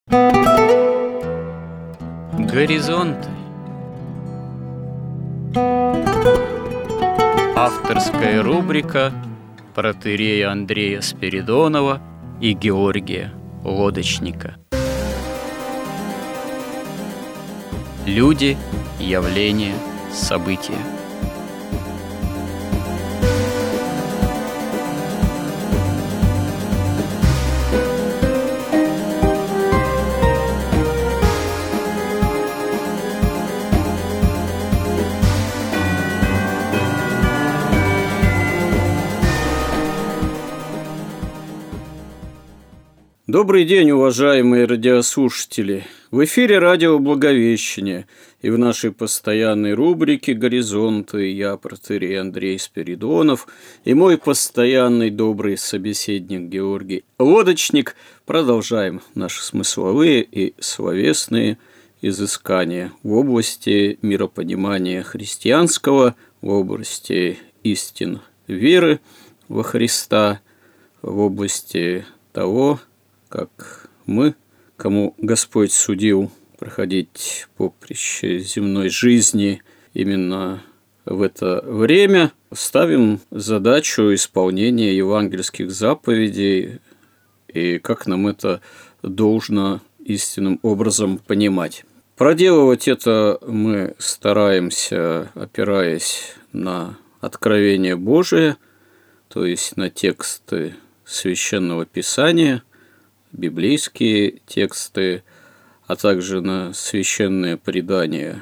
Горизонты. Авторская рубрика протоиерея Андрея Спиридонова и Георгия Лодочника. Люди, явления, события. Добрый день, уважаемые радиослушатели! В эфире радио «Благовещение», и в нашей постоянной рубрике «Горизонты» я, протоиерей Андрей Спиридонов, и мой постоянный добрый собеседник Георгий Лодочник продолжаем наши смысловые и словесные изыскания в области миропонимания христианского, в области истин веры во Христа, в области того, как мы, кому Господь судил проходить поприще земной жизни именно в это время, ставим задачу исполнения евангельских заповедей и как нам это должно истинным образом понимать. Проделывать это мы стараемся, опираясь на откровение Божие, то есть на тексты Священного Писания, библейские тексты, а также на священное предание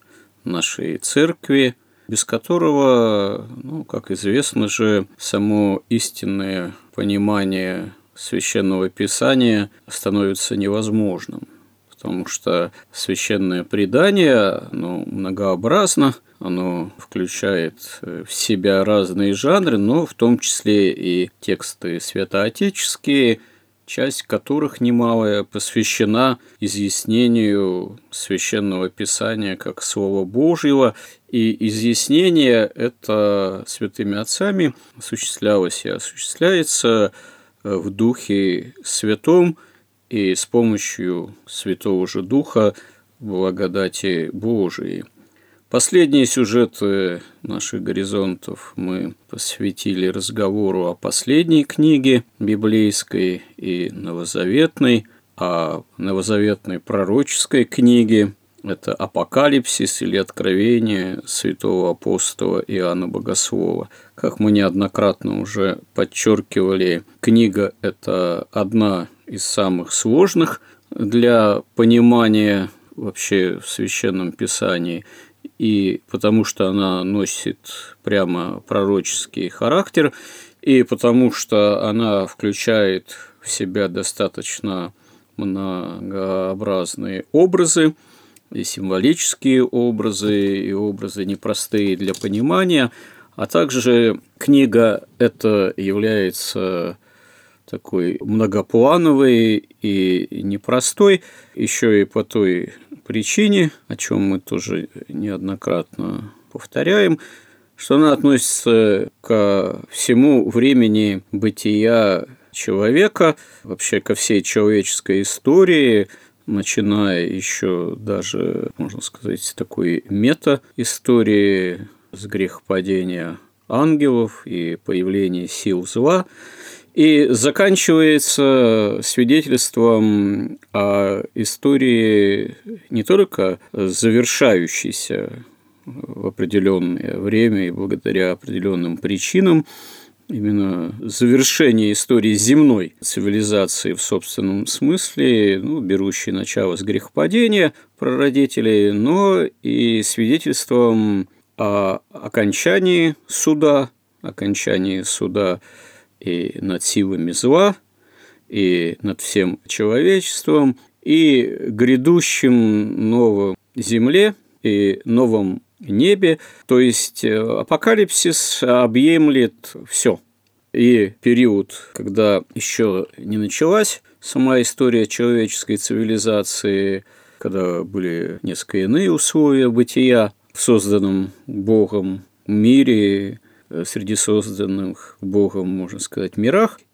нашей церкви, без которого, как известно же, само истинное понимание Священного Писания становится невозможным, потому что священное предание, многообразно, оно включает в себя разные жанры, но в том числе и тексты святоотеческие, часть которых немалая посвящена изъяснению Священного Писания как Слова Божьего, и изъяснение это святыми отцами осуществлялось и осуществляется в Духе Святом и с помощью Святого же Духа благодати Божией. Последние сюжеты наших горизонтов мы посвятили разговору о последней книге библейской и новозаветной, о новозаветной пророческой книге. Это Апокалипсис или Откровение святого апостола Иоанна Богослова. Как мы неоднократно уже подчеркивали, книга – это одна из самых сложных для понимания вообще в Священном Писании, и потому что она носит прямо пророческий характер, и потому что она включает в себя достаточно многообразные образы, и символические образы, и образы непростые для понимания, а также книга эта является такой многоплановой и непростой, еще и по той причине, о чем мы тоже неоднократно повторяем, что она относится ко всему времени бытия человека, вообще ко всей человеческой истории, начиная еще даже, можно сказать, такой мета-истории с грехопадения ангелов и появления сил зла, и заканчивается свидетельством о истории не только завершающейся в определенное время и благодаря определенным причинам, именно завершение истории земной цивилизации в собственном смысле, берущей начало с грехопадения прародителей, но и свидетельством о окончании суда и над силами зла, и над всем человечеством, и грядущем новом земле и новом небе. То есть апокалипсис объемлет все. И период, когда еще не началась сама история человеческой цивилизации, когда были несколько иные условия бытия в созданном Богом мире, среди созданных Богом, можно сказать, мирах,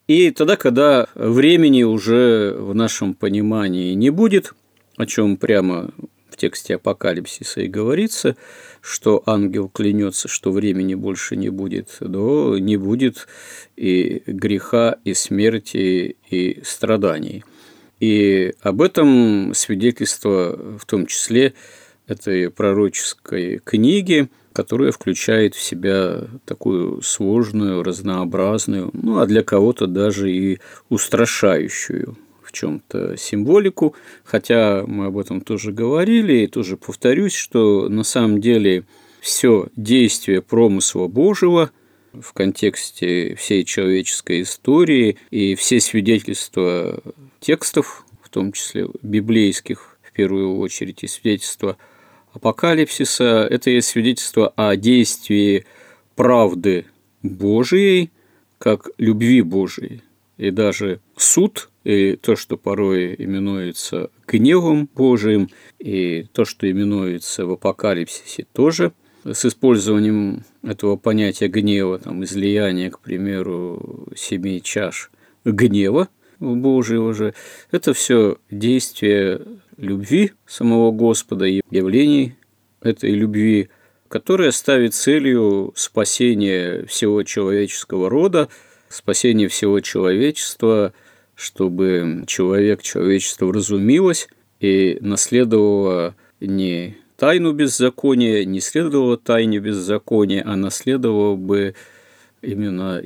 И тогда, когда времени уже в нашем понимании не будет, о чем прямо в тексте Апокалипсиса и говорится, что ангел клянется, что времени больше не будет, то не будет и греха, и смерти, и страданий. И об этом свидетельство, в том числе, этой пророческой книги, которая включает в себя такую сложную, разнообразную, а для кого-то даже и устрашающую в чем-то символику, хотя мы об этом тоже говорили, и тоже повторюсь, что на самом деле все действие промысла Божьего в контексте всей человеческой истории и все свидетельства текстов, в том числе библейских, в первую очередь, и свидетельства Апокалипсиса – это и свидетельство о действии правды Божией, как любви Божией. И даже суд, и то, что порой именуется гневом Божиим, и то, что именуется в Апокалипсисе тоже с использованием этого понятия гнева, излияние, к примеру, 7 чаш гнева Божьего же, это все действие любви самого Господа и явлений этой любви, которая ставит целью спасение всего человеческого рода, спасение всего человечества, чтобы человечество вразумилось и наследовало не тайну беззакония, не следовало тайне беззакония, а наследовало бы именно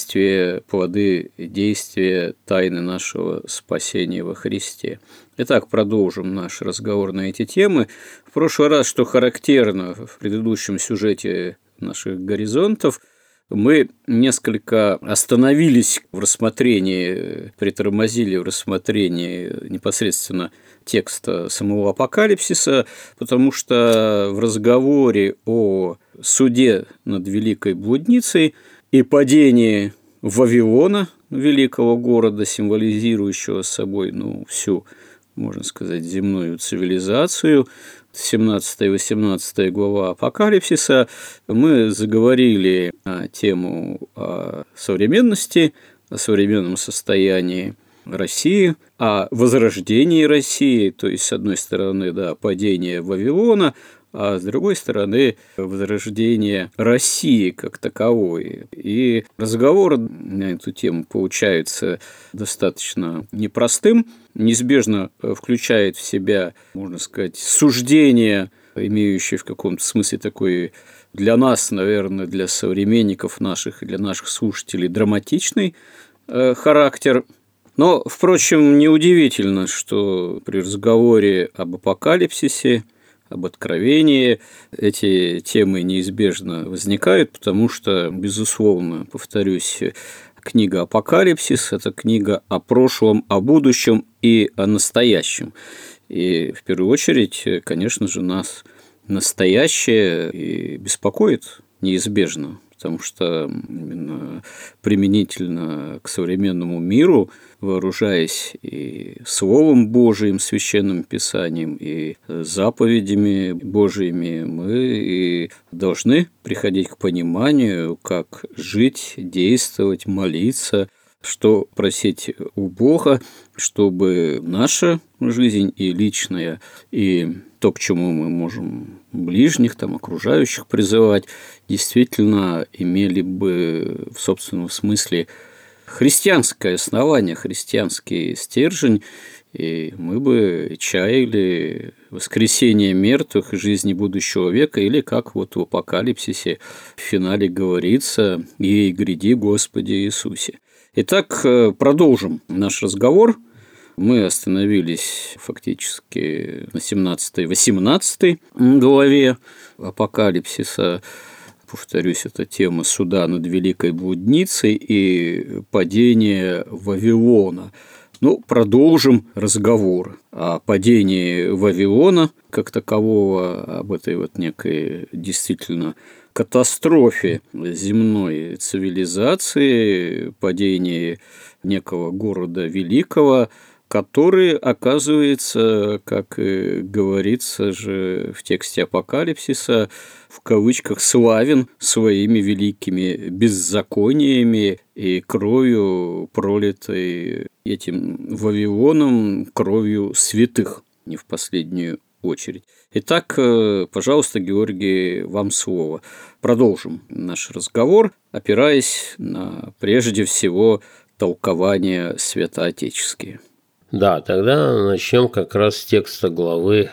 плоды действия тайны нашего спасения во Христе. Итак, продолжим наш разговор на эти темы. В прошлый раз, что характерно в предыдущем сюжете наших горизонтов, мы несколько остановились в рассмотрении, притормозили в рассмотрении непосредственно текста самого Апокалипсиса, потому что в разговоре о суде над великой блудницей и падении Вавилона, великого города, символизирующего собой всю, можно сказать, земную цивилизацию, 17 и 18 глава Апокалипсиса, мы заговорили на тему о современности, о современном состоянии России, о возрождении России, то есть, с одной стороны, падение Вавилона, а с другой стороны, возрождение России как таковой. И разговор на эту тему получается достаточно непростым, неизбежно включает в себя, можно сказать, суждение, имеющее в каком-то смысле такой для нас, наверное, для современников наших и для наших слушателей драматичный характер. Но, впрочем, неудивительно, что при разговоре об апокалипсисе, об откровении эти темы неизбежно возникают, потому что, безусловно, повторюсь, книга «Апокалипсис» – это книга о прошлом, о будущем и о настоящем. И, в первую очередь, конечно же, нас настоящее и беспокоит неизбежно, потому что именно применительно к современному миру, вооружаясь и Словом Божиим, Священным Писанием, и заповедями Божиими, мы и должны приходить к пониманию, как жить, действовать, молиться, что просить у Бога, чтобы наша жизнь и личная, и то, к чему мы можем ближних, окружающих призывать, действительно имели бы в собственном смысле христианское основание, христианский стержень, и мы бы чаяли воскресение мертвых и жизни будущего века, или, как в Апокалипсисе в финале говорится, «Ей гряди, Господи Иисусе». Итак, продолжим наш разговор. Мы остановились фактически на 17-18 главе Апокалипсиса. Повторюсь, это тема суда над великой блудницей и падения Вавилона. Продолжим разговор о падении Вавилона как такового, об этой некой действительно катастрофе земной цивилизации, падении некого города великого, который, оказывается, как и говорится же в тексте Апокалипсиса, в кавычках, славен своими великими беззакониями и кровью, пролитой этим Вавилоном, кровью святых, не в последнюю очередь. Итак, пожалуйста, Георгий, вам слово. Продолжим наш разговор, опираясь на, прежде всего, толкования святоотеческие. Да, тогда начнем как раз с текста главы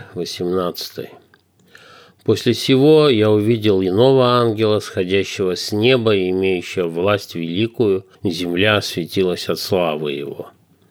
18. «После сего я увидел иного ангела, сходящего с неба и имеющего власть великую, земля светилась от славы его».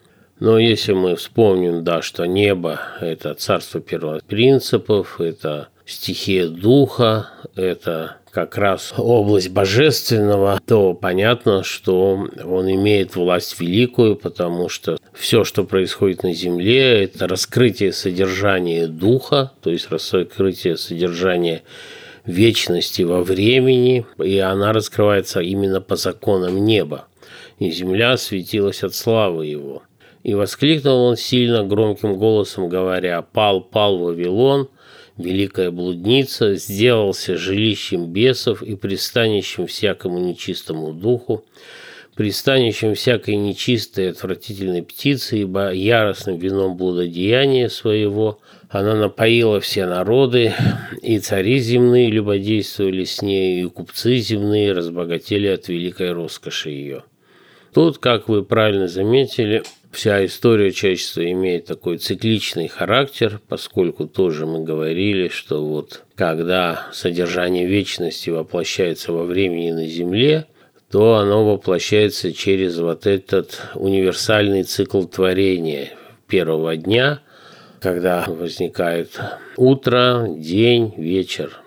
Но если мы вспомним, да, что небо – это царство первопринципов, это стихия духа, это как раз область божественного, то понятно, что он имеет власть великую, потому что все, что происходит на земле, это раскрытие содержания духа, то есть раскрытие содержания вечности во времени, и она раскрывается именно по законам неба. И земля светилась от славы его. И воскликнул он сильно громким голосом, говоря: «Пал, пал Вавилон, великая блудница, сделался жилищем бесов и пристанищем всякому нечистому духу, пристанищем всякой нечистой и отвратительной птицы, ибо яростным вином блудодеяния своего она напоила все народы, и цари земные любодействовали с нею, и купцы земные разбогатели от великой роскоши ее». Тут, как вы правильно заметили, вся история человечества имеет такой цикличный характер, поскольку тоже мы говорили, что вот когда содержание вечности воплощается во времени на Земле, то оно воплощается через вот этот универсальный цикл творения первого дня, когда возникает утро, день, вечер,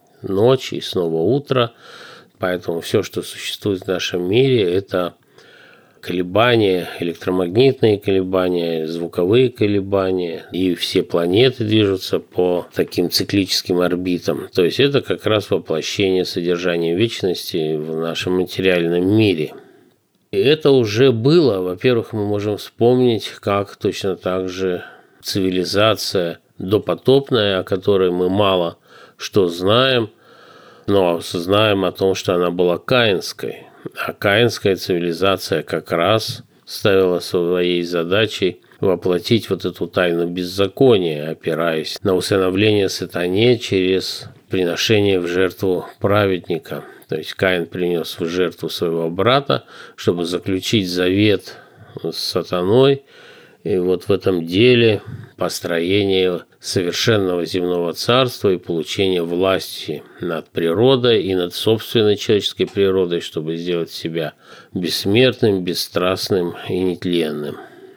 ночь и снова утро. Поэтому все, что существует в нашем мире, это колебания, электромагнитные колебания, звуковые колебания, и все планеты движутся по таким циклическим орбитам. То есть это как раз воплощение содержания вечности в нашем материальном мире. И это уже было. Во-первых, мы можем вспомнить, как точно так же цивилизация допотопная, о которой мы мало что знаем, но знаем о том, что она была каинской. А каинская цивилизация как раз ставила своей задачей воплотить вот эту тайну беззакония, опираясь на усыновление сатане через приношение в жертву праведника. То есть Каин принес в жертву своего брата, чтобы заключить завет с сатаной. И вот в этом деле построение совершенного земного царства и получение власти над природой и над собственной человеческой природой, чтобы сделать себя бессмертным, бесстрастным и нетленным.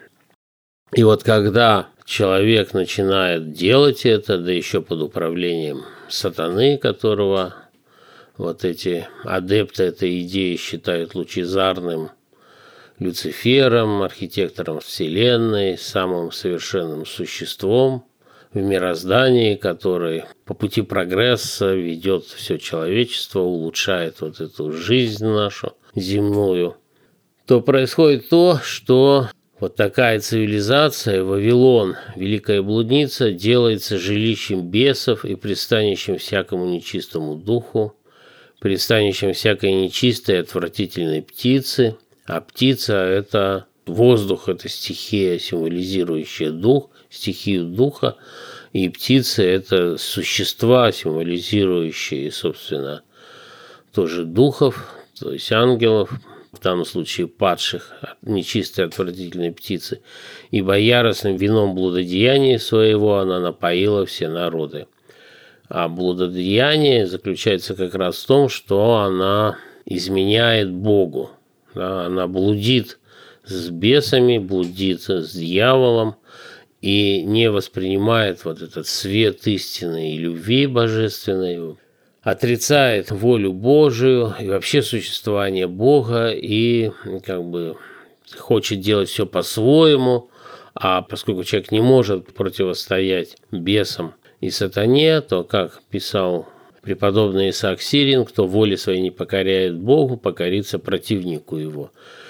И вот когда человек начинает делать это, да еще под управлением сатаны, которого вот эти адепты этой идеи считают лучезарным Люцифером, архитектором Вселенной, самым совершенным существом в мироздании, который по пути прогресса ведет все человечество, улучшает вот эту жизнь нашу земную, то происходит то, что вот такая цивилизация, Вавилон, великая блудница, делается жилищем бесов и пристанищем всякому нечистому духу, пристанищем всякой нечистой и отвратительной птицы. А птица – это воздух, это стихия, символизирующая дух, стихию духа. И птицы – это существа, символизирующие, собственно, тоже духов, то есть ангелов, в данном случае падших от нечистой отвратительной птицы. Ибо яростным вином блудодеяния своего она напоила все народы. А блудодеяние заключается как раз в том, что она изменяет Богу. Да, она блудит с бесами, блудит с дьяволом и не воспринимает вот этот свет истины и любви божественной, отрицает волю Божию и вообще существование Бога и как бы хочет делать все по-своему, а поскольку человек не может противостоять бесам и сатане, то, как писал преподобный Исаак Сирин, кто воле своей не покоряет Богу, покорится противнику его.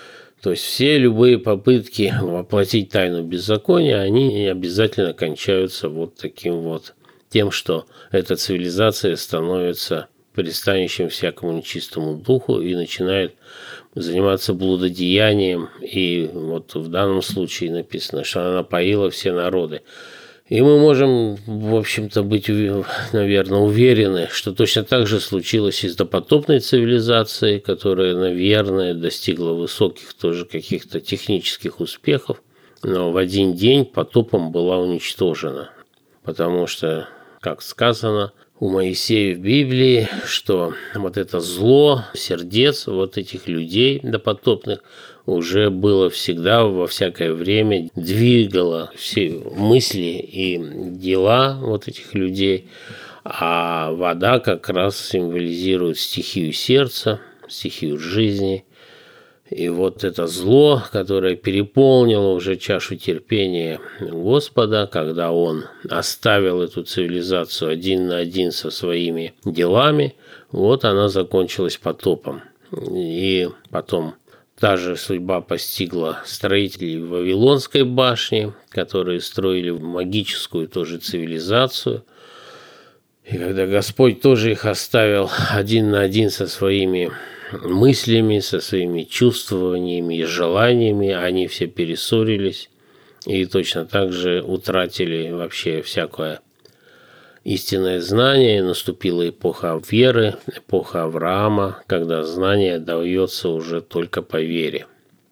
То есть все любые попытки воплотить тайну беззакония, они обязательно кончаются вот таким вот тем, что эта цивилизация становится пристанищем всякому нечистому духу и начинает заниматься блудодеянием. И вот в данном случае написано, что она напоила все народы. И мы можем, в общем-то, быть, наверное, уверены, что точно так же случилось и с допотопной цивилизацией, которая, наверное, достигла высоких тоже каких-то технических успехов, но в один день потопом была уничтожена. Потому что, как сказано у Моисея в Библии, что вот это зло сердец вот этих людей допотопных уже было всегда, во всякое время, двигало все мысли и дела вот этих людей, а вода как раз символизирует стихию сердца, стихию жизни. И вот это зло, которое переполнило уже чашу терпения Господа, когда Он оставил эту цивилизацию один на один со своими делами, вот она закончилась потопом. И потом та же судьба постигла строителей Вавилонской башни, которые строили магическую тоже цивилизацию. И когда Господь тоже их оставил один на один со своими мыслями, со своими чувствованиями и желаниями, они все перессорились и точно так же утратили вообще всякое истинное знание. Наступила эпоха веры, эпоха Авраама, когда знание дается уже только по вере.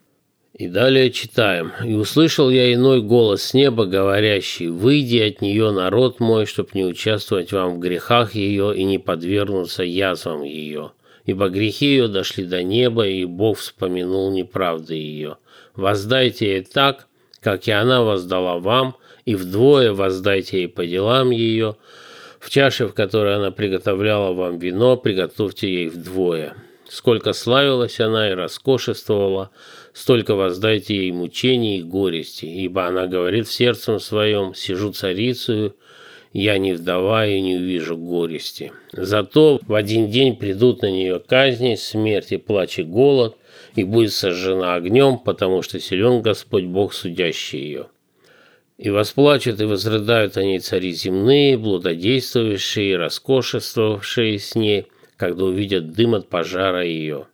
И далее читаем. «И услышал я иной голос с неба, говорящий: выйди от нее, народ мой, чтоб не участвовать вам в грехах ее и не подвергнуться язвам ее. Ибо грехи ее дошли до неба, и Бог вспомянул неправды ее. Воздайте ей так, как и она воздала вам, и вдвое воздайте ей по делам ее. В чаше, в которой она приготовляла вам вино, приготовьте ей вдвое. Сколько славилась она и роскошествовала, столько воздайте ей мучений и горести. Ибо она говорит в сердце своем: сижу царицею, я не вдова и не увижу горести. Зато в один день придут на нее казни, смерть и плач и голод, и будет сожжена огнем, потому что силен Господь Бог, судящий ее. И восплачут и возрыдают о ней цари земные, блудодействовавшие и роскошествовавшие с ней, когда увидят дым от пожара ее.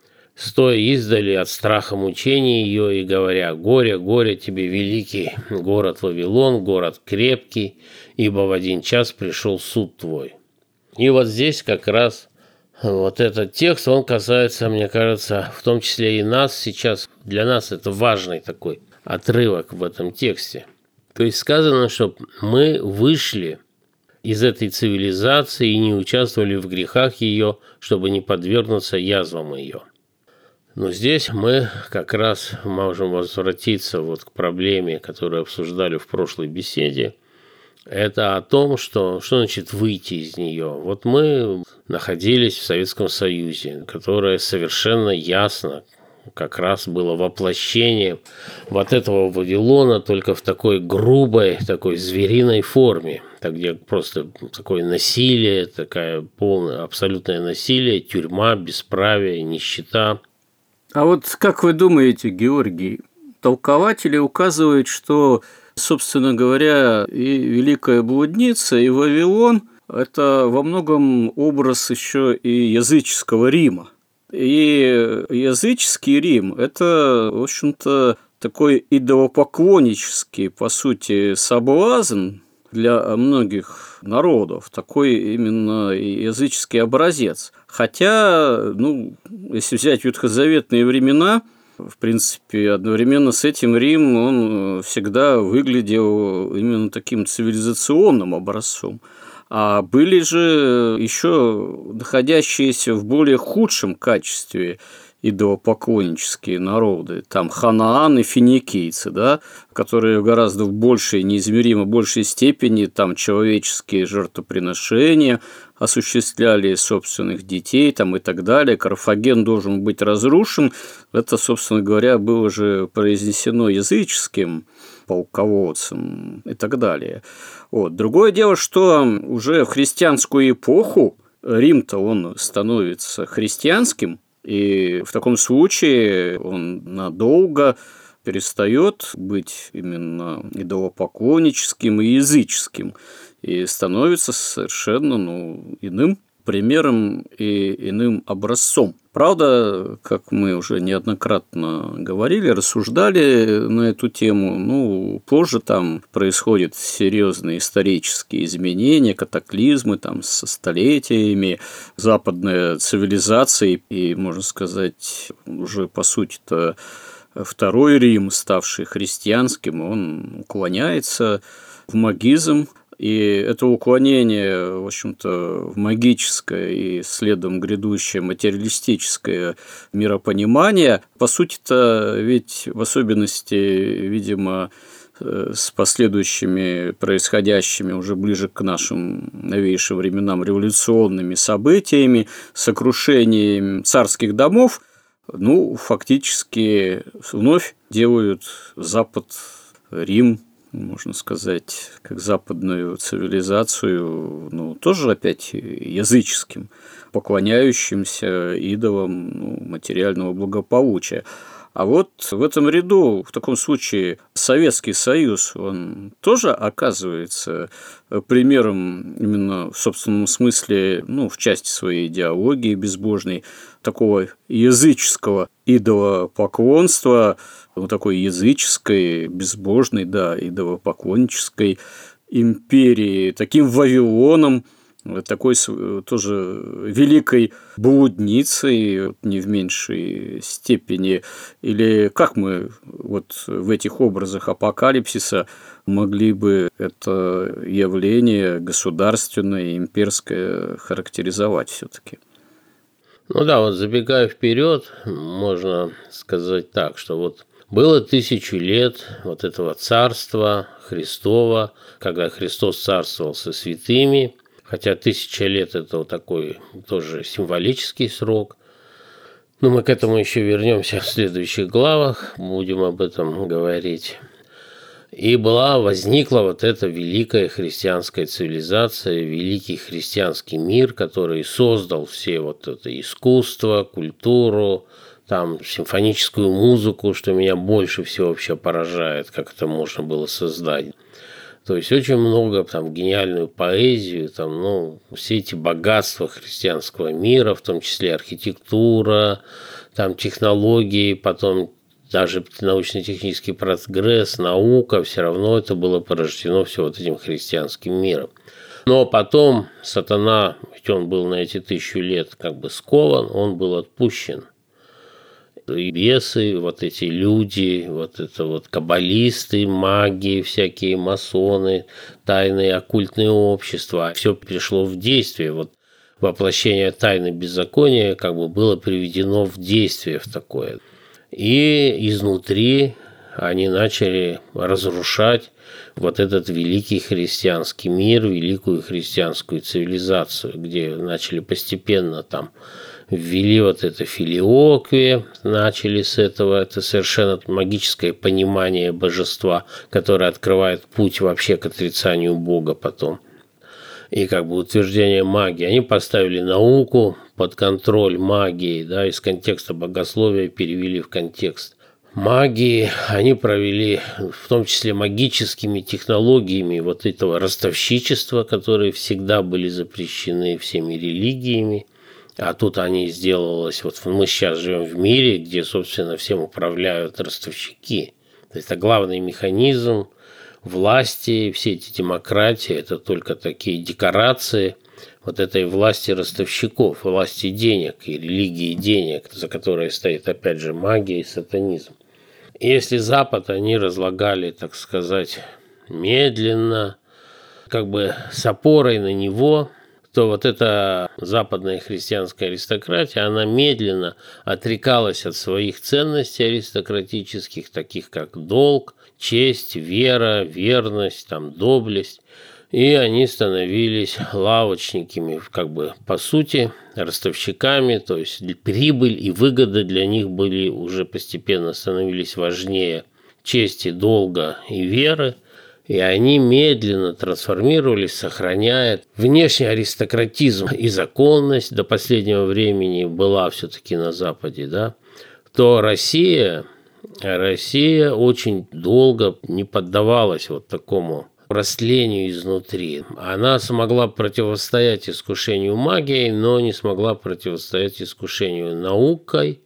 Стоя издали от страха мучений ее и говоря: горе, горе тебе, великий город Вавилон, город крепкий, ибо в один час пришел суд твой». И вот здесь как раз вот этот текст, он касается, мне кажется, в том числе и нас сейчас. Для нас это важный такой отрывок в этом тексте. То есть сказано, что мы вышли из этой цивилизации и не участвовали в грехах ее, чтобы не подвергнуться язвам ее. Но здесь мы как раз можем возвратиться вот к проблеме, которую обсуждали в прошлой беседе. Это о том, что значит выйти из нее. Вот мы находились в Советском Союзе, которое совершенно ясно как раз было воплощением вот этого Вавилона, только в такой грубой, такой звериной форме, где просто такое насилие, такое полное, абсолютное насилие, тюрьма, бесправие, нищета. А вот как вы думаете, Георгий, толкователи указывают, что, собственно говоря, и Великая Блудница, и Вавилон – это во многом образ еще и языческого Рима. И языческий Рим – это, в общем-то, такой идолопоклоннический, по сути, соблазн для многих народов, такой именно языческий образец. Хотя, если взять ветхозаветные времена, в принципе, одновременно с этим Рим, он всегда выглядел именно таким цивилизационным образцом. А были же еще находящиеся в более худшем качестве идолопоклоннические народы, там Ханаан и финикийцы, да, которые гораздо в большей, неизмеримо большей степени там человеческие жертвоприношения осуществляли собственных детей там, и так далее. Карфаген должен быть разрушен. Это, собственно говоря, было же произнесено языческим полководцем и так далее. Вот. Другое дело, что уже в христианскую эпоху Рим-то он становится христианским, И в таком случае он надолго перестает быть именно идолопоклонническим и языческим и становится совершенно иным примером и иным образцом. Правда, как мы уже неоднократно говорили, рассуждали на эту тему, позже там происходят серьезные исторические изменения, катаклизмы там со столетиями, западная цивилизация и, можно сказать, уже по сути-то Второй Рим, ставший христианским, он уклоняется в магизм, и это уклонение, в общем-то, в магическое и следом грядущее материалистическое миропонимание, по сути-то, ведь в особенности, видимо, с последующими происходящими уже ближе к нашим новейшим временам революционными событиями, сокрушением царских домов, фактически вновь делают Запад, Рим, можно сказать, как западную цивилизацию, тоже опять языческим, поклоняющимся идолам материального благополучия. А вот в этом ряду, в таком случае, Советский Союз, он тоже оказывается примером именно в собственном смысле, в части своей идеологии безбожной, такого языческого идолопоклонства, такой языческой, безбожной, идолопоклоннической империи, таким Вавилоном, такой тоже великой блудницей, не в меньшей степени, или как мы в этих образах апокалипсиса могли бы это явление государственное, имперское характеризовать все-таки? Забегая вперед, можно сказать так, что было 1000 лет этого царства Христова, когда Христос царствовал со святыми, хотя 1000 лет – это такой тоже символический срок. Но мы к этому еще вернемся в следующих главах, будем об этом говорить. И возникла эта великая христианская цивилизация, великий христианский мир, который создал все это искусство, культуру, симфоническую музыку, что меня больше всего вообще поражает, как это можно было создать. То есть очень много гениальную поэзию, все эти богатства христианского мира, в том числе архитектура, технологии, потом даже научно-технический прогресс, наука, все равно это было порождено все этим христианским миром. Но потом сатана, ведь он был на эти 1000 лет скован, он был отпущен. И бесы, эти люди, каббалисты, маги, всякие масоны, тайные оккультные общества, все пришло в действие. Воплощение тайны беззакония было приведено в действие в такое. И изнутри они начали разрушать этот великий христианский мир, великую христианскую цивилизацию, где начали постепенно ввели это филиоквие, начали с этого, это совершенно магическое понимание божества, которое открывает путь вообще к отрицанию Бога потом. И утверждение магии. Они поставили науку под контроль магии, из контекста богословия перевели в контекст магии. Они провели, в том числе магическими технологиями этого ростовщичества, которые всегда были запрещены всеми религиями. А тут они сделалось, мы сейчас живем в мире, где, собственно, всем управляют ростовщики. То есть это главный механизм власти, все эти демократии, это только такие декорации этой власти ростовщиков, власти денег и религии денег, за которой стоит, опять же, магия и сатанизм. И если Запад они разлагали, так сказать, медленно, с опорой на него, то эта западная христианская аристократия, она медленно отрекалась от своих ценностей аристократических, таких как долг, честь, вера, верность, доблесть. И они становились лавочниками, по сути, ростовщиками, то есть прибыль и выгода для них уже постепенно становились важнее чести, долга и веры. И они медленно трансформировались, сохраняя внешний аристократизм и законность до последнего времени была все-таки на Западе, да, то Россия очень долго не поддавалась вот такому растлению изнутри. Она смогла противостоять искушению магией, но не смогла противостоять искушению наукой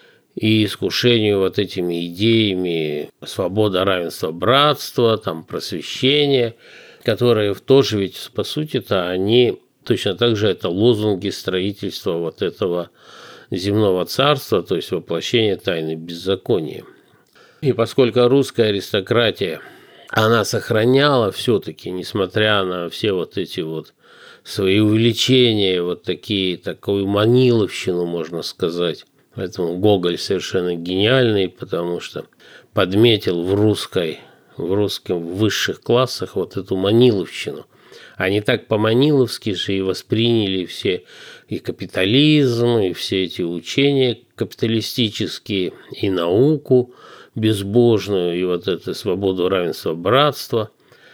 и искушению вот этими идеями свобода, равенство, братство, там, просвещение, которые тоже ведь, по сути-то, они точно так же это лозунги строительства вот этого земного царства, то есть воплощение тайны беззакония. И поскольку русская аристократия, она сохраняла все-таки, несмотря на все вот эти вот свои увлечения, вот такую маниловщину, можно сказать. Поэтому Гоголь совершенно гениальный, потому что подметил в русских высших классах вот эту маниловщину. Они так по-маниловски же и восприняли все и капитализм, и все эти учения капиталистические, и науку безбожную, и вот эту свободу, равенство, братство.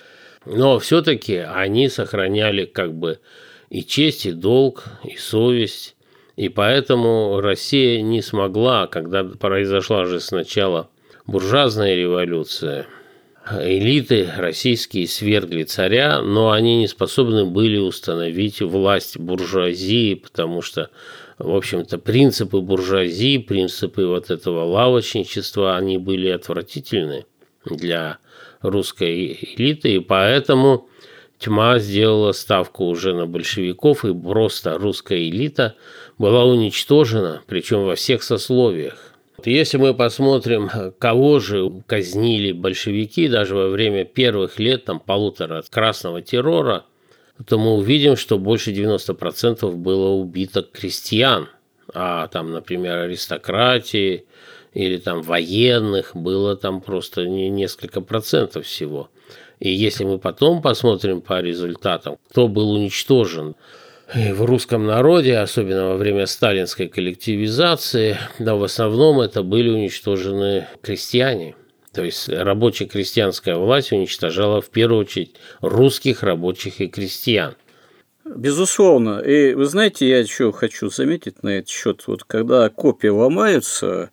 Но все-таки они сохраняли как бы и честь, и долг, и совесть. И поэтому Россия не смогла, когда произошла же сначала буржуазная революция, элиты российские свергли царя, но они не способны были установить власть буржуазии, потому что, в общем-то, принципы буржуазии, принципы вот этого лавочничества, они были отвратительны для русской элиты, и поэтому тьма сделала ставку уже на большевиков, и просто русская элита была уничтожена, причем во всех сословиях. Если мы посмотрим, кого же казнили большевики даже во время первых лет, полутора красного террора, то мы увидим, что больше 90% было убито крестьян, а например, аристократии или военных было просто несколько процентов всего. И если мы потом посмотрим по результатам, кто был уничтожен в русском народе, особенно во время сталинской коллективизации, в основном это были уничтожены крестьяне. То есть рабоче-крестьянская власть уничтожала в первую очередь русских рабочих и крестьян. Безусловно. И вы знаете, я еще хочу заметить на этот счет, вот когда копья ломаются,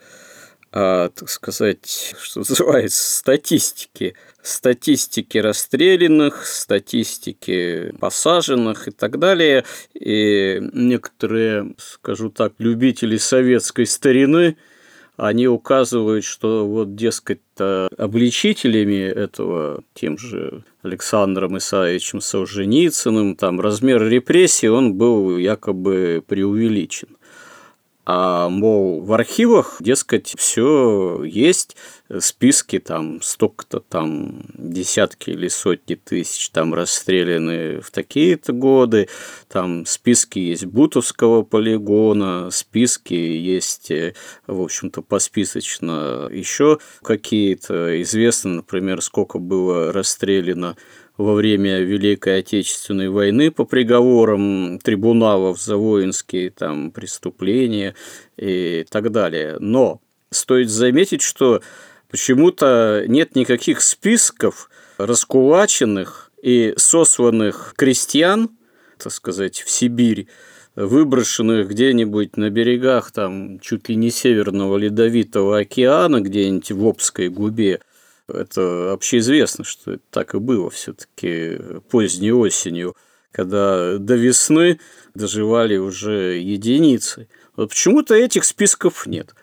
так сказать, что называется, статистики расстрелянных, статистики посаженных и так далее. И некоторые, скажу так, любители советской старины, они указывают, что вот, дескать, обличителями этого тем же Александром Исаевичем Солженицыным, размер репрессий, он был якобы преувеличен. А, мол, в архивах, дескать, все есть, списки столько-то десятки или сотни тысяч расстреляны в такие-то годы, списки есть Бутовского полигона, списки есть, в общем-то, посписочно еще какие-то. Известно, например, сколько было расстреляно во время Великой Отечественной войны по приговорам трибуналов за воинские преступления и так далее. Но стоит заметить, что почему-то нет никаких списков раскулаченных и сосланных крестьян, так сказать, в Сибирь, выброшенных где-нибудь на берегах чуть ли не Северного Ледовитого океана, где-нибудь в Обской губе. Это общеизвестно, что это так и было все-таки поздней осенью, когда до весны доживали уже единицы. Вот почему-то этих списков нет.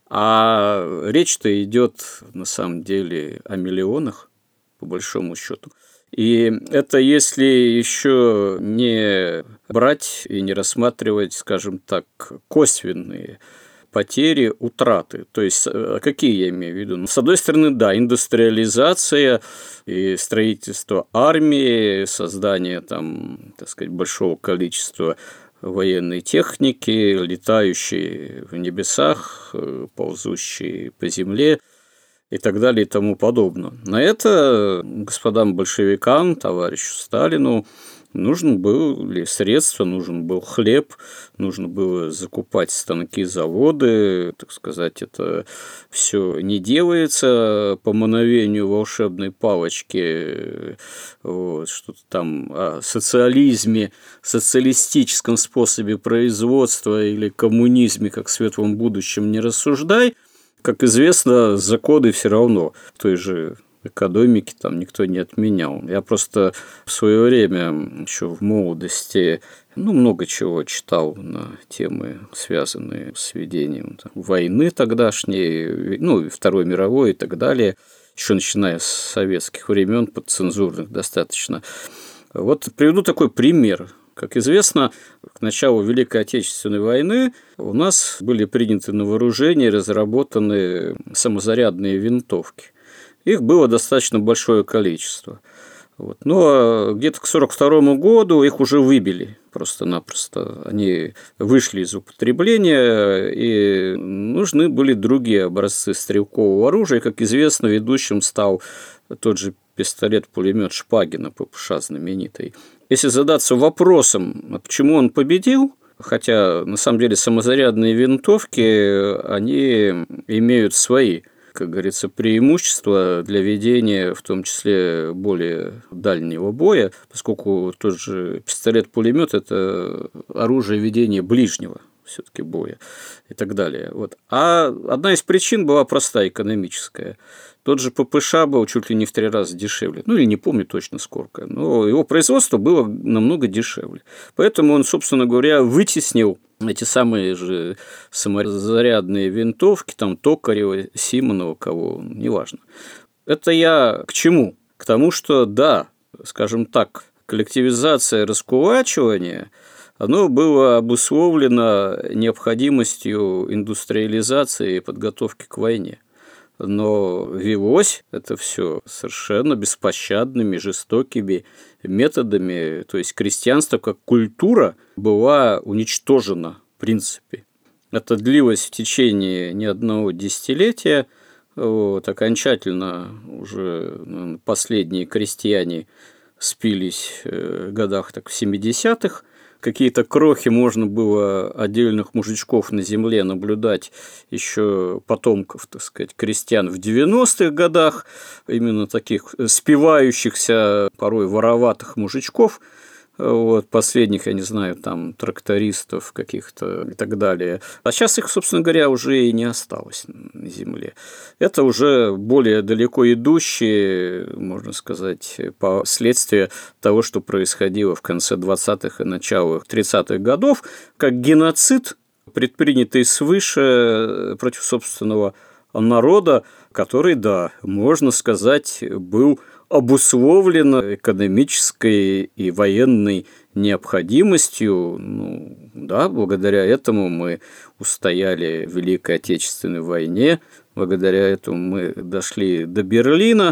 А речь-то идет на самом деле о миллионах, по большому счету. И это если еще не брать и не рассматривать, скажем так, косвенные потери, утраты. То есть, какие я имею в виду? С одной стороны, да, индустриализация и строительство армии, создание так сказать, большого количества военной техники, летающей в небесах, ползущей по земле и так далее и тому подобное. На это господам большевикам, товарищу Сталину, Нужны были средства, нужен был хлеб, нужно было закупать станки, заводы, так сказать, это все не делается по мановению волшебной палочки, вот, что-то там о социализме, социалистическом способе производства или коммунизме как светлом будущем не рассуждай. Как известно, законы все равно той же экономики там никто не отменял. Я просто в свое время, еще в молодости, много чего читал на темы, связанные с ведением войны тогдашней, Второй мировой и так далее, еще начиная с советских времен, подцензурных достаточно. Вот приведу такой пример. Как известно, к началу Великой Отечественной войны у нас были приняты на вооружение и разработаны самозарядные винтовки. Их было достаточно большое количество. Вот. Но где-то к 1942 году их уже выбили просто-напросто. Они вышли из употребления, и нужны были другие образцы стрелкового оружия. Как известно, ведущим стал тот же пистолет-пулемет Шпагина, ППШ знаменитый. Если задаться вопросом, почему он победил, хотя на самом деле самозарядные винтовки, они имеют свои, как говорится, преимущества для ведения, в том числе более дальнего боя, поскольку тот же пистолет-пулемет – это оружие ведения ближнего все-таки боя и так далее. Вот. А одна из причин была простая, экономическая. Тот же ППШ был чуть ли не в 3 раза дешевле. Или не помню точно сколько. Но его производство было намного дешевле. Поэтому он, собственно говоря, вытеснил эти самые же самозарядные винтовки, там Токарева, Симонова, кого, неважно. Это я к чему? К тому, что да, скажем так, коллективизация, раскулачивание, оно было обусловлено необходимостью индустриализации и подготовки к войне. Но велось это все совершенно беспощадными, жестокими методами. То есть крестьянство как культура была уничтожена в принципе. Это длилось в течение не одного десятилетия. Вот, окончательно уже последние крестьяне спились в годах так, в 70-х. Какие-то крохи можно было отдельных мужичков на земле наблюдать еще потомков, так сказать, крестьян в 90-х годах, именно таких спивающихся, порой вороватых мужичков, вот, последних, я не знаю, там, трактористов каких-то и так далее. А сейчас их, собственно говоря, уже и не осталось на земле. Это уже более далеко идущие, можно сказать, последствия того, что происходило в конце 20-х и начале 30-х годов, как геноцид, предпринятый свыше против собственного народа, который, да, можно сказать, был обусловлено экономической и военной необходимостью. Да, благодаря этому мы устояли в Великой Отечественной войне, благодаря этому мы дошли до Берлина.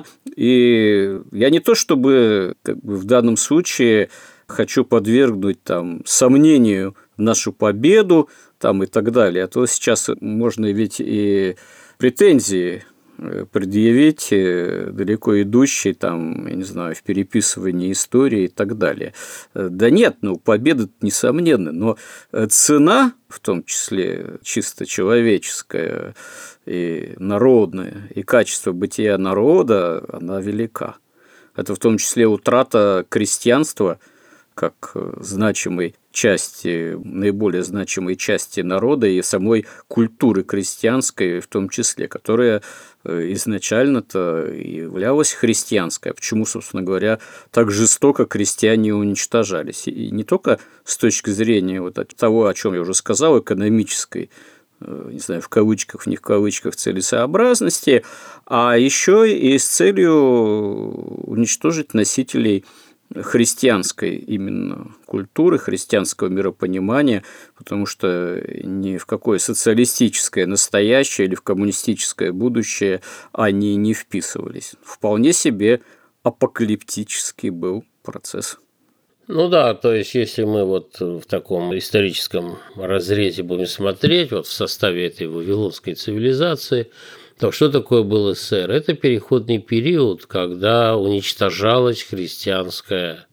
И я не то чтобы в данном случае хочу подвергнуть сомнению нашу победу и так далее, а то сейчас можно ведь и претензии предъявить далеко идущие, я не знаю, в переписывании истории и так далее. Да нет, победа несомненно, но цена, в том числе чисто человеческая и народная, и качество бытия народа, она велика. Это в том числе утрата крестьянства как значимой части, наиболее значимой части народа и самой культуры крестьянской в том числе, которая изначально-то являлась христианской. Почему, собственно говоря, так жестоко крестьяне уничтожались? И не только с точки зрения того, о чем я уже сказал, экономической, не знаю, в кавычках, не в кавычках, целесообразности, а еще и с целью уничтожить носителей христианской именно культуры, христианского миропонимания, потому что ни в какое социалистическое настоящее или в коммунистическое будущее они не вписывались. Вполне себе апокалиптический был процесс. Да, то есть, если мы в таком историческом разрезе будем смотреть, в составе этой вавилонской цивилизации, то что такое был СССР? Это переходный период, когда уничтожалась христианская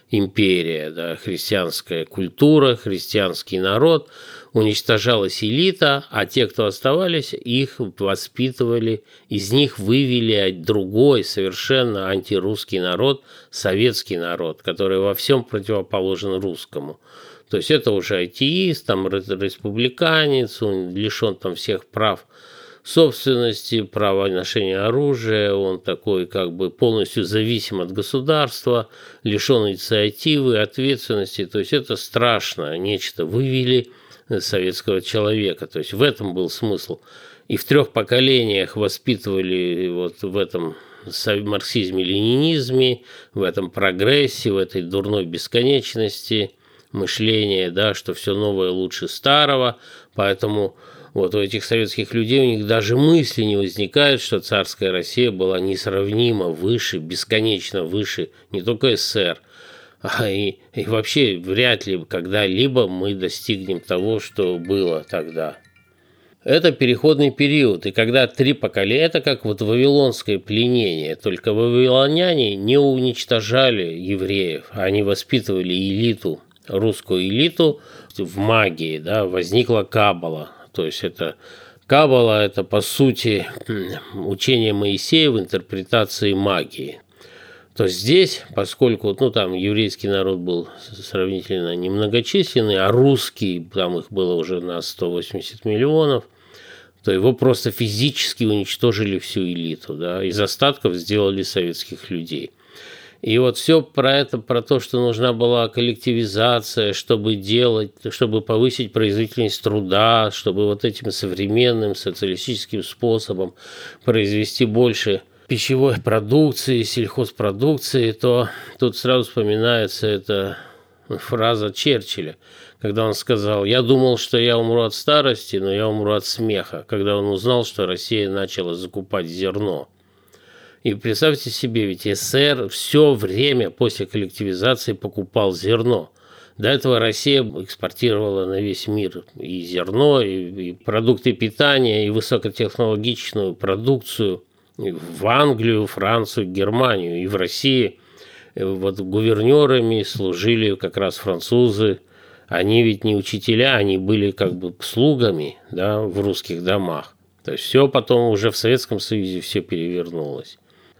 империя, да, христианская культура, христианский народ, уничтожалась элита, а те, кто оставались, их воспитывали, из них вывели другой, совершенно антирусский народ, советский народ, который во всем противоположен русскому. То есть это уже атеист, там, республиканец, он лишен там всех прав собственности, права ношения оружия, он такой как бы полностью зависим от государства, лишен инициативы, ответственности. То есть это страшно, нечто вывели советского человека. То есть в этом был смысл. И в 3 поколениях воспитывали вот в этом марксизме, ленинизме, в этом прогрессе, в этой дурной бесконечности мышления, да, что все новое лучше старого. Поэтому вот у этих советских людей, у них даже мысли не возникает, что царская Россия была несравнимо выше, бесконечно выше не только СССР, и вообще вряд ли когда-либо мы достигнем того, что было тогда. Это переходный период, и когда 3 поколения, это как вот вавилонское пленение, только вавилоняне не уничтожали евреев, они воспитывали элиту, русскую элиту в магии, да, возникла Каббала. То есть это Каббала – это, по сути, учение Моисея в интерпретации магии. То есть здесь, поскольку там еврейский народ был сравнительно немногочисленный, а русский, там их было уже на 180 миллионов, то его просто физически уничтожили всю элиту, да, из остатков сделали советских людей. И вот все про это, про то, что нужна была коллективизация, чтобы повысить производительность труда, чтобы вот этим современным социалистическим способом произвести больше пищевой продукции, сельхозпродукции, то тут сразу вспоминается эта фраза Черчилля, когда он сказал: «Я думал, что я умру от старости, но я умру от смеха», когда он узнал, что Россия начала закупать зерно. И представьте себе, ведь СССР все время после коллективизации покупал зерно. До этого Россия экспортировала на весь мир и зерно, и продукты питания, и высокотехнологичную продукцию в Англию, Францию, Германию. И в России вот гувернерами служили как раз французы. Они ведь не учителя, они были как бы слугами, да, в русских домах. То есть все потом уже в Советском Союзе все перевернулось.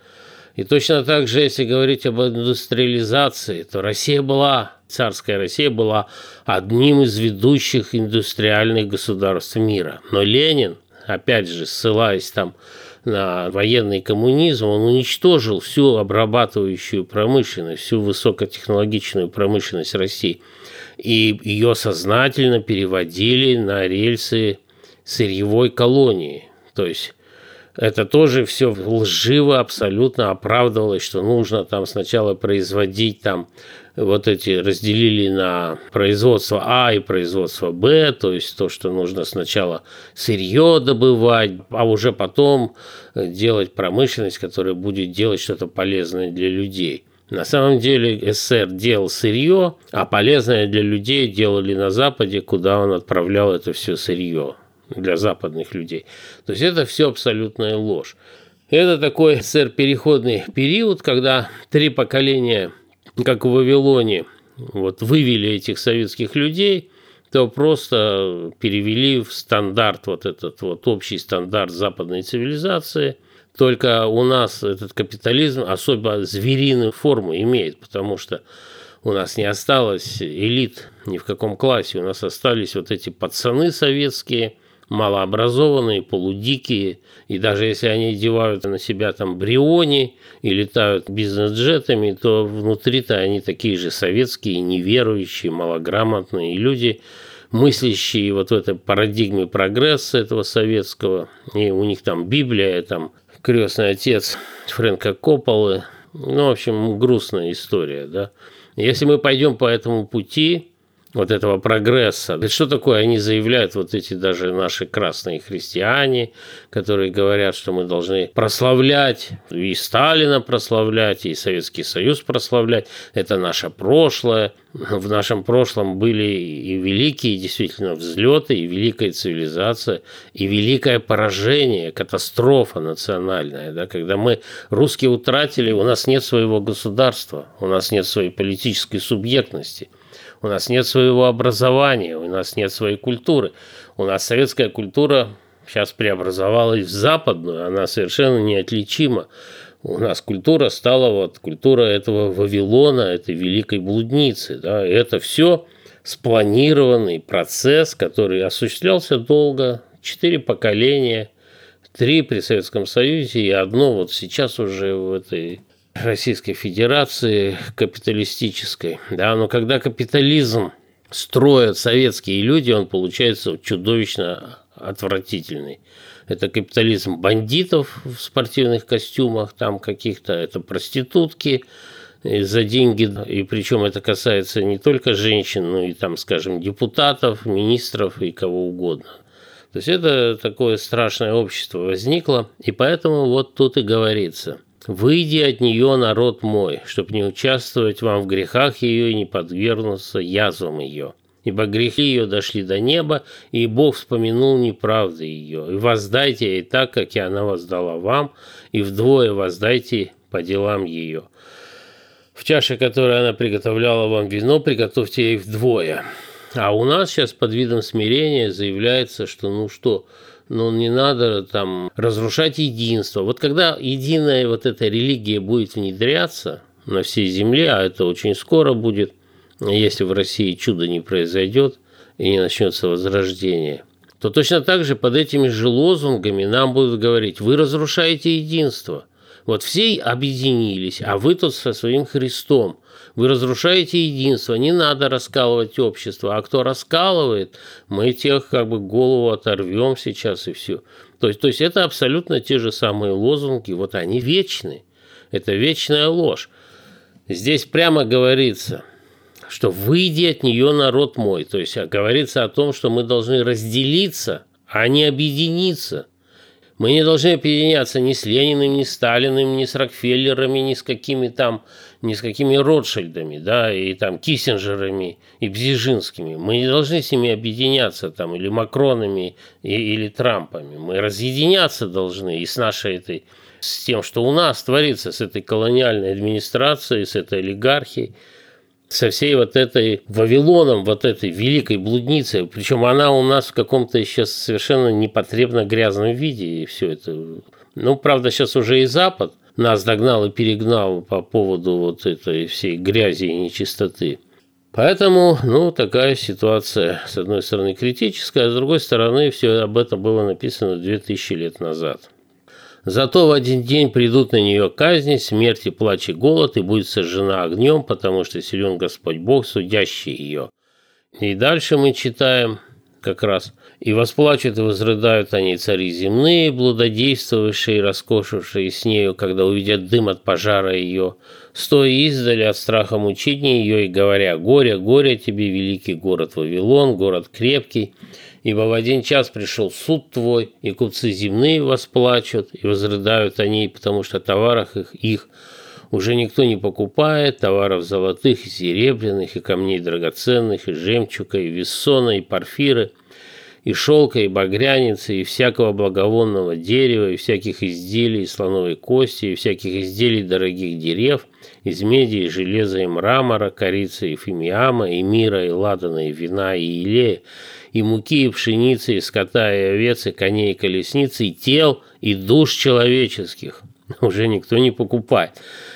И точно так же, если говорить об индустриализации, то царская Россия была одним из ведущих индустриальных государств мира. Но Ленин, опять же, ссылаясь там на военный коммунизм, он уничтожил всю обрабатывающую промышленность, всю высокотехнологичную промышленность России. И ее сознательно переводили на рельсы сырьевой колонии. То есть это тоже все лживо абсолютно оправдывалось, что нужно там сначала производить там вот эти, разделили на производство А и производство Б, то есть то, что нужно сначала сырье добывать, а уже потом делать промышленность, которая будет делать что-то полезное для людей. На самом деле СССР делал сырье, а полезное для людей делали на Западе, куда он отправлял это все сырье для западных людей. То есть это все абсолютная ложь. Это такой СССР переходный период, когда 3 поколения, как в Вавилоне, вот, вывели этих советских людей, то просто перевели в стандарт, вот этот вот общий стандарт западной цивилизации. Только у нас этот капитализм особо звериную форму имеет, потому что у нас не осталось элит ни в каком классе, у нас остались вот эти пацаны советские, малообразованные, полудикие, и даже если они одевают на себя там бриони и летают бизнес-джетами, то внутри-то они такие же советские, неверующие, малограмотные люди, мыслящие вот в этой парадигме прогресса этого советского, и у них там Библия, там крестный отец Фрэнка Копполы, в общем, грустная история, да. Если мы пойдем по этому пути, вот этого прогресса. Ведь что такое они заявляют, вот эти даже наши красные христиане, которые говорят, что мы должны прославлять и Сталина прославлять, и Советский Союз прославлять. Это наше прошлое. В нашем прошлом были и великие действительно взлеты, и великая цивилизация, и великое поражение, катастрофа национальная. Да, когда мы, русские, утратили, у нас нет своего государства, у нас нет своей политической субъектности. У нас нет своего образования, у нас нет своей культуры. У нас советская культура сейчас преобразовалась в западную, она совершенно неотличима. У нас культура стала вот культура этого Вавилона, этой великой блудницы. Да? Это все спланированный процесс, который осуществлялся долго, 4 поколения, 3 при Советском Союзе и 1 вот сейчас уже в этой Российской Федерации капиталистической. Да, но когда капитализм строят советские люди, он получается чудовищно отвратительный. Это капитализм бандитов в спортивных костюмах, там каких-то, это проститутки за деньги, и причем это касается не только женщин, но и там, скажем, депутатов, министров и кого угодно. То есть это такое страшное общество возникло, и поэтому вот тут и говорится: «Выйди от нее, народ мой, чтоб не участвовать вам в грехах ее и не подвергнуться язвам ее. Ибо грехи ее дошли до неба, и Бог вспомянул неправды ее. И воздайте ей так, как и она воздала вам, и вдвое воздайте по делам ее. В чаше, которую она приготовляла вам вино, приготовьте ей вдвое». А у нас сейчас под видом смирения заявляется, что не надо там разрушать единство. Вот когда единая вот эта религия будет внедряться на всей земле, а это очень скоро будет, если в России чудо не произойдет и не начнется возрождение, то точно так же под этими же лозунгами нам будут говорить: вы разрушаете единство. Вот все объединились, а вы тут со своим Христом. Вы разрушаете единство, не надо раскалывать общество. А кто раскалывает, мы тех голову оторвем сейчас и все. То есть это абсолютно те же самые лозунги, вот они вечны. Это вечная ложь. Здесь прямо говорится, что «выйди от нее, народ мой». То есть говорится о том, что мы должны разделиться, а не объединиться. Мы не должны объединяться ни с Лениным, ни с Сталиным, ни с Рокфеллерами, ни с какими Ротшильдами, да, и там Киссинджерами и Бзежинскими. Мы не должны с ними объединяться там, или Макронами, или Трампами. Мы разъединяться должны и с тем, что у нас творится, с этой колониальной администрацией, с этой олигархией, со всей вот этой Вавилоном, вот этой великой блудницей. Причем она у нас в каком-то сейчас совершенно непотребно грязном виде, и все это. Правда, сейчас уже и Запад нас догнал и перегнал по поводу вот этой всей грязи и нечистоты. Поэтому, такая ситуация, с одной стороны, критическая, а с другой стороны, все об этом было написано 2000 лет назад. Зато в один день придут на нее казни, смерть и плач и голод, и будет сожжена огнем, потому что силен Господь Бог, судящий ее. И дальше мы читаем как раз: «И восплачут и возрыдают они цари земные, блудодействовавшие и роскошившие с нею, когда увидят дым от пожара ее, стоя издали от страха мучения ее и говоря: горе, горе тебе, великий город Вавилон, город крепкий, ибо в один час пришел суд твой, и купцы земные восплачут, и возрыдают они, потому что товарах их уже никто не покупает, товаров золотых и серебряных, и камней драгоценных, и жемчуга, и вессона, и порфиры, и шелка, и багряницы, и всякого благовонного дерева, и всяких изделий из слоновой кости, и всяких изделий дорогих дерев, из меди, и железа, и мрамора, корицы, и фимиама, и мира, и ладана, и вина, и илея, и муки, и пшеницы, и скота, и овец, и коней, и колесниц, и тел, и душ человеческих уже никто не покупает».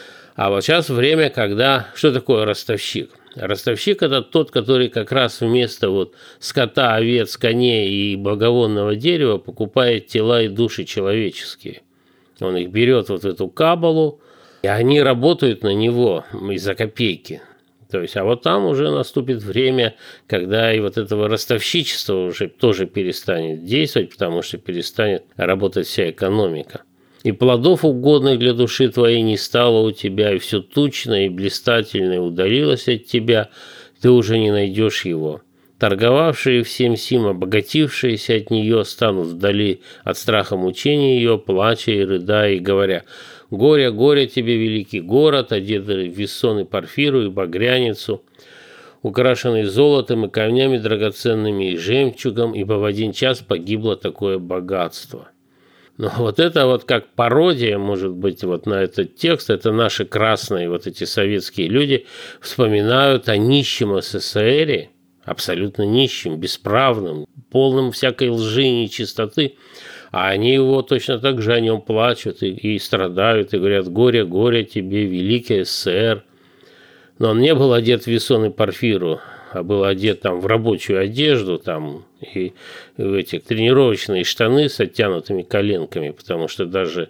А вот сейчас время, когда... Что такое ростовщик? Ростовщик – это тот, который как раз вместо скота, овец, коней и благовонного дерева покупает тела и души человеческие. Он их берет в эту кабалу, и они работают на него из-за копейки. То есть, а вот там уже наступит время, когда и вот этого ростовщичества уже тоже перестанет действовать, потому что перестанет работать вся экономика. «И плодов угодных для души твоей не стало у тебя, и все тучное и блистательное удалилось от тебя. ты уже не найдешь его. Торговавшие всем сим, обогатившиеся от нее, станут вдали от страха мучения ее, плача и рыдая, и говоря: «Горе, горе тебе, великий город, одетый в вессон и порфиру и багряницу, украшенный золотом и камнями драгоценными и жемчугом, ибо в один час погибло такое богатство». Но вот это вот как пародия, может быть, вот на этот текст, это наши красные вот эти советские люди вспоминают о нищем СССР, абсолютно нищим, бесправным, полным всякой лжи и нечистоты, а они его точно так же о нем плачут и страдают, и говорят: «Горе, горе тебе, великий СССР». Но он не был одет в вессон и порфиру, а был одет там в рабочую одежду, там и в эти тренировочные штаны с оттянутыми коленками, потому что даже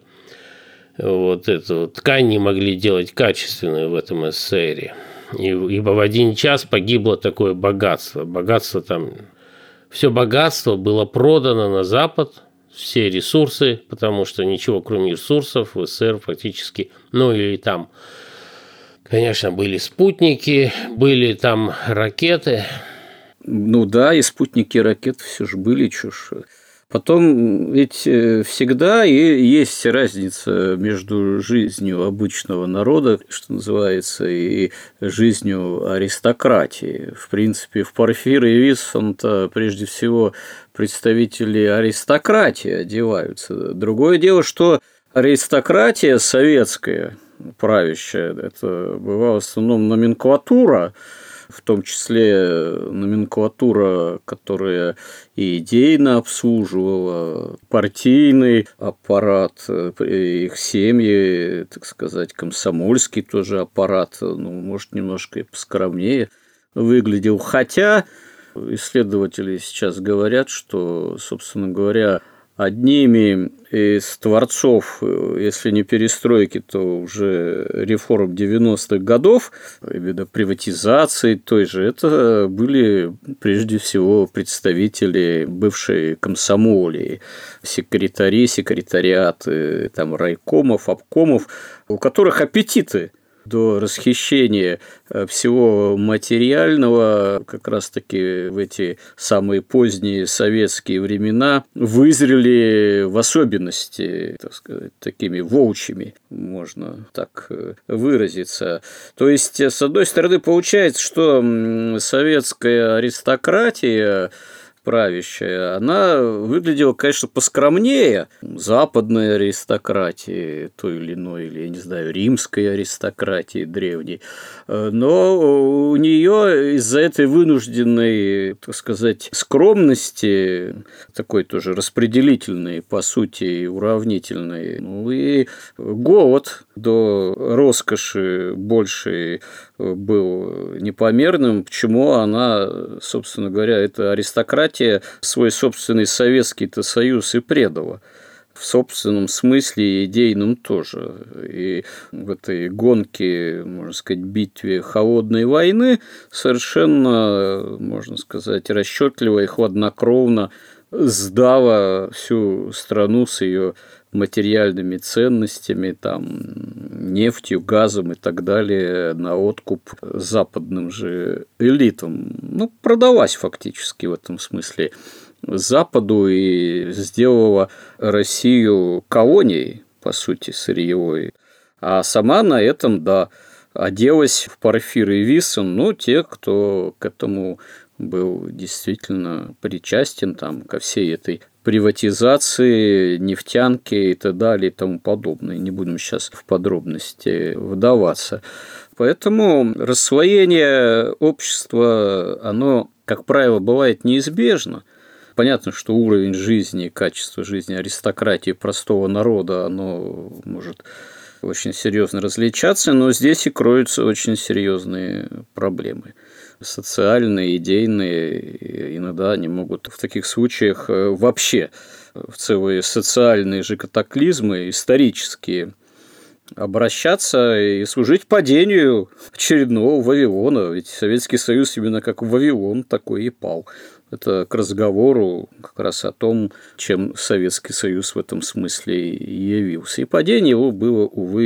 вот эту ткань не могли делать качественную в этом СССР. Ибо в один час погибло такое богатство. Богатство там, все богатство было продано на Запад, все ресурсы, потому что ничего кроме ресурсов в СССР фактически, ну или там, конечно, были спутники, были там ракеты. Ну да, и спутники, и ракеты все же были, чушь. Потом ведь всегда и есть разница между жизнью обычного народа, что называется, и жизнью аристократии. В принципе, в Порфир и Виссон-то прежде всего представители аристократии одеваются. Другое дело, что аристократия советская, правящая, это была в основном номенклатура, в том числе номенклатура, которая и идейно обслуживала партийный аппарат, их семьи, так сказать, комсомольский тоже аппарат, ну, может, немножко и поскромнее выглядел. Хотя исследователи сейчас говорят, что, собственно говоря, одними из творцов, если не перестройки, то уже реформ 90-х годов, именно приватизации той же, это были прежде всего представители бывшей комсомолии, секретари, секретариаты там, райкомов, обкомов, у которых аппетиты до расхищения всего материального как раз-таки в эти самые поздние советские времена вызрели в особенности, так сказать, такими волчьими, можно так выразиться. То есть, с одной стороны, получается, что советская аристократия правящая, она выглядела, конечно, поскромнее западной аристократии, той или иной, или, я не знаю, римской аристократии древней, но у нее из-за этой вынужденной, так сказать, скромности, такой тоже распределительной, по сути, и уравнительной, ну и голод до роскоши большей был непомерным, почему она, собственно говоря, эта аристократия свой собственный Советский-то Союз и предала. В собственном смысле и идейном тоже. И в этой гонке, можно сказать, битве холодной войны совершенно, можно сказать, расчетливо и хладнокровно сдала всю страну с ее материальными ценностями, там, нефтью, газом и так далее на откуп западным же элитам. Ну, продалась фактически в этом смысле Западу и сделала Россию колонией, по сути, сырьевой. А сама на этом, да, оделась в Порфир и Виссон, но те, кто к этому был действительно причастен там, ко всей этой приватизации, нефтянки и так далее и тому подобное. Не будем сейчас в подробности вдаваться. Поэтому рассвоение общества, оно, как правило, бывает неизбежно. Понятно, что уровень жизни, качество жизни аристократии простого народа, оно может очень серьезно различаться, но здесь и кроются очень серьезные проблемы. Социальные, идейные, иногда они могут в таких случаях вообще в целые социальные же катаклизмы исторические обращаться и служить падению очередного Вавилона. Ведь Советский Союз именно как Вавилон такой и пал. Это к разговору как раз о том, чем Советский Союз в этом смысле и явился. И падение его было, увы,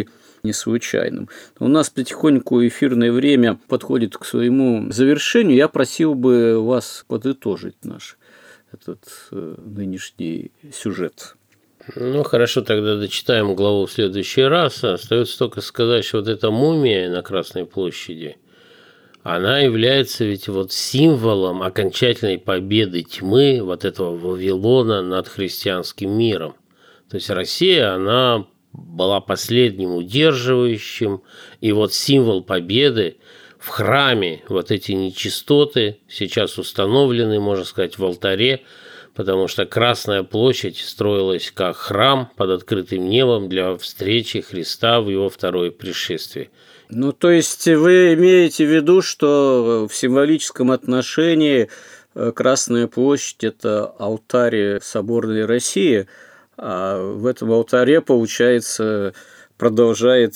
не случайным. У нас потихоньку эфирное время подходит к своему завершению. Я просил бы вас подытожить наш этот нынешний сюжет. Ну, хорошо, тогда дочитаем главу в следующий раз. Остается только сказать, что вот эта мумия на Красной площади, она является ведь вот символом окончательной победы тьмы, вот этого Вавилона над христианским миром. То есть Россия, она была последним удерживающим, и вот символ победы в храме, вот эти нечистоты сейчас установлены, можно сказать, в алтаре, потому что Красная площадь строилась как храм под открытым небом для встречи Христа в его второе пришествие. Ну, то есть вы имеете в виду, что в символическом отношении Красная площадь – это алтарь соборной России, а в этом алтаре, получается, продолжает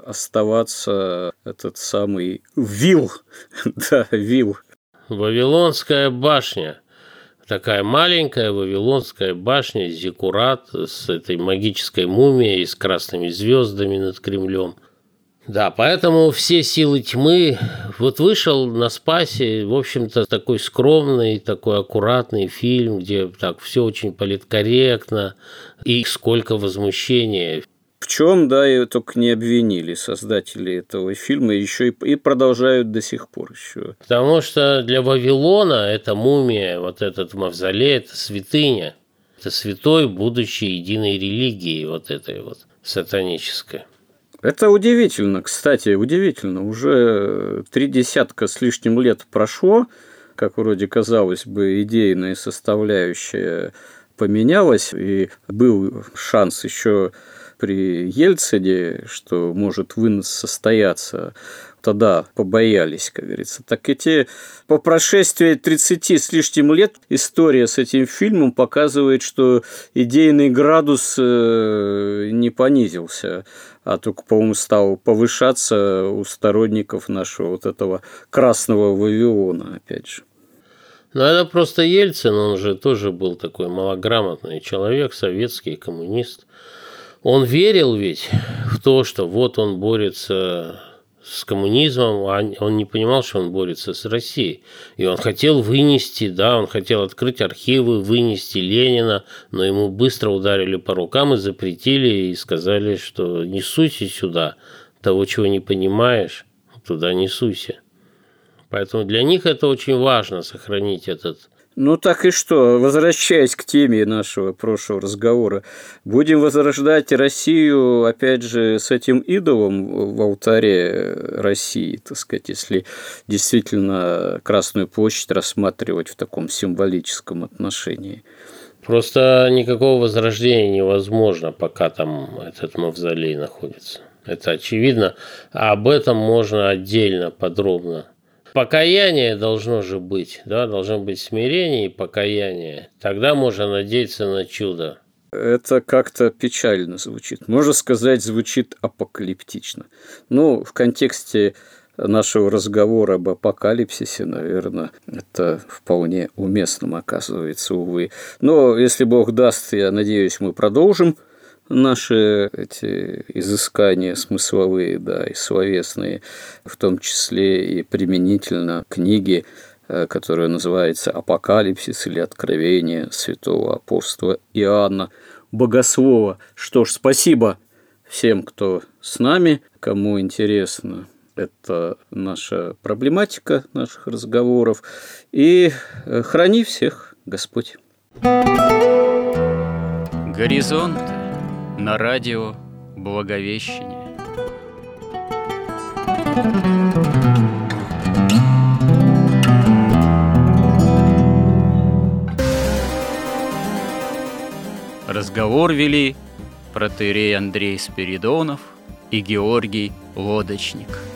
оставаться этот самый вил. Да, вил. Вавилонская башня. Такая маленькая Вавилонская башня, зиккурат с этой магической мумией, с красными звездами над Кремлем. Да, поэтому все силы тьмы. Вот вышел на Спасе, в общем-то, такой скромный, такой аккуратный фильм, где так все очень политкорректно, и сколько возмущения. В чем, да, и только не обвинили создатели этого фильма, еще и продолжают до сих пор еще. Потому что для Вавилона эта мумия, вот этот мавзолей, это святыня. Это святой, будучи единой религией вот этой вот сатанической. Это удивительно, кстати, удивительно. Уже 30 с лишним лет прошло, как вроде казалось бы, идейная составляющая поменялась, и был шанс еще при Ельцине, что может вынос состояться. Тогда побоялись, как говорится. Так эти по прошествии 30 с лишним лет история с этим фильмом показывает, что идейный градус не понизился, а только, по-моему, стал повышаться у сторонников нашего вот этого красного Вавилона, опять же. Ну, это просто Ельцин, он же тоже был такой малограмотный человек, советский коммунист. Он верил ведь в то, что вот он борется с коммунизмом, а он не понимал, что он борется с Россией. И он хотел вынести, да, он хотел открыть архивы, вынести Ленина, но ему быстро ударили по рукам и запретили, и сказали, что не суйся сюда, того, чего не понимаешь, туда не суйся. Поэтому для них это очень важно, сохранить этот... Ну так и что, возвращаясь к теме нашего прошлого разговора, будем возрождать Россию, опять же, с этим идолом в алтаре России, так сказать, если действительно Красную площадь рассматривать в таком символическом отношении. Просто никакого возрождения невозможно, пока там этот мавзолей находится. Это очевидно, а об этом можно отдельно, подробно. Покаяние должно же быть, да, должно быть смирение и покаяние. Тогда можно надеяться на чудо. Это как-то печально звучит. Можно сказать, звучит апокалиптично. Ну, в контексте нашего разговора об апокалипсисе, наверное, это вполне уместным оказывается, увы. Но, если Бог даст, я надеюсь, мы продолжим наши эти изыскания смысловые, да, и словесные, в том числе и применительно книги, которая называется «Апокалипсис» или «Откровение святого апостола Иоанна Богослова». Что ж, спасибо всем, кто с нами, кому интересно это наша проблематика наших разговоров. И храни всех Господь. Горизонт на радио Благовещение. Разговор вели протоиерей Андрей Спиридонов и Георгий Лодочник.